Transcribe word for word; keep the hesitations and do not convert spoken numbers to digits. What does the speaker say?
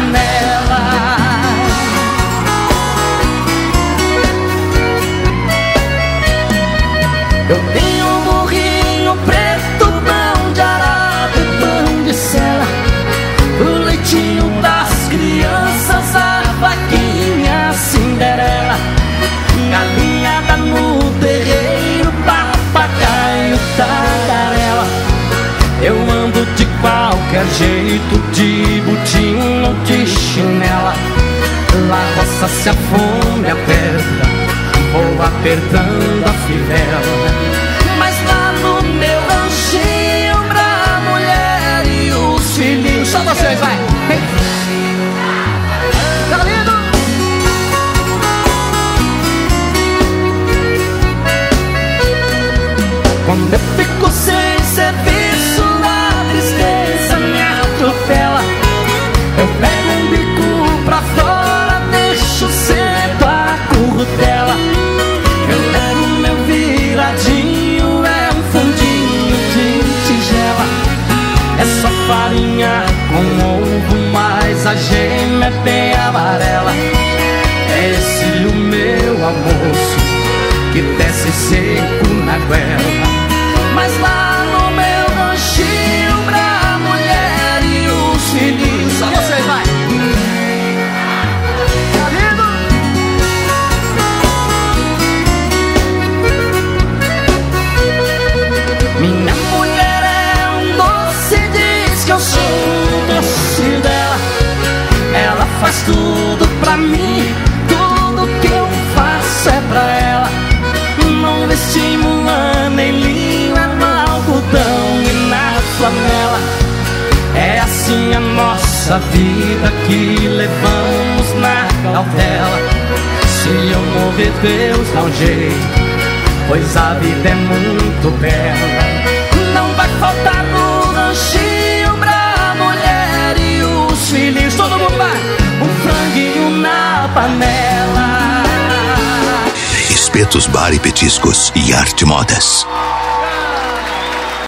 panela. Eu tenho um burrinho preto, pão de arado e pão de sela, o leitinho das crianças, a vaquinha Cinderela, galinhada no terreiro, papagaio, tagarela. Eu ando de qualquer jeito, de botinho, de chinela. Lá roça se a fome aperta, vou apertando a fivela. Mas lá no meu ranchinho, pra mulher e os filhinhos, só vocês, vai! Tá lindo? Quando eu fico sem serviço, a tristeza me atropela. Eu pego um bico pra fora, deixo cedo a currutela. Eu levo meu viradinho, é um fundinho de tigela. É só farinha com ovo, mas a gema é bem amarela. É esse o meu almoço, que desce seco na goela. Mas lá no meu ranchinho, pra mulher e os filhinhos, só vocês, vai! Tá lindo? Minha mulher é um doce, diz que eu sou o doce dela. Ela faz tudo pra mim, tudo que eu faço é pra ela. Não vestimos lã nem linho, é no algodão e na flanela. É assim a nossa vida que levamos na cautela. Se eu morrer, Deus dá um jeito, pois a vida é muito bela. Não vai faltar no ranchinho, pra mulher e os filhinhos, todo mundo vai, um franguinho na panela. Espetos, bar e petiscos e Arte Modas.